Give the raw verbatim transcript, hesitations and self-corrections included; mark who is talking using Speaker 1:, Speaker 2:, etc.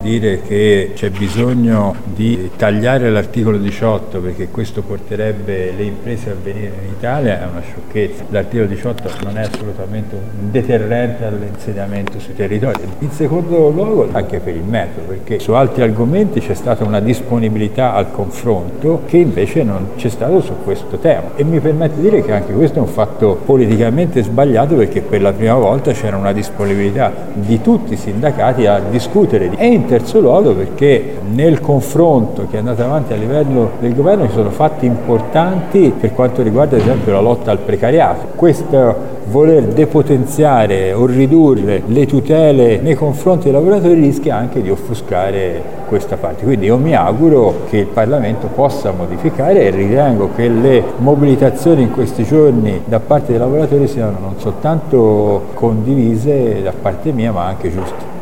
Speaker 1: dire che c'è bisogno di tagliare l'articolo diciotto perché questo porterebbe le imprese a venire in Italia è una sciocchezza. L'articolo diciotto non è assolutamente un deterrente all'insediamento sui territori. In secondo luogo anche per il metodo, perché su altri argomenti c'è stata una disponibilità al confronto che invece non c'è stato su questo tema. E mi permette di dire che anche questo è un fatto politicamente sbagliato perché per la prima volta c'era una disponibilità di tutti i sindacati a discutere. E in terzo luogo perché nel confronto che è andato avanti a livello del governo ci sono fatti importanti per quanto riguarda ad esempio la lotta al precariato. Questo voler depotenziare o ridurre le tutele nei confronti dei lavoratori rischia anche di offuscare questa parte. Quindi io mi auguro che il Parlamento possa modificare e ritengo che le mobilitazioni in questi giorni da parte dei lavoratori siano non soltanto condivise da parte mia ma anche giuste.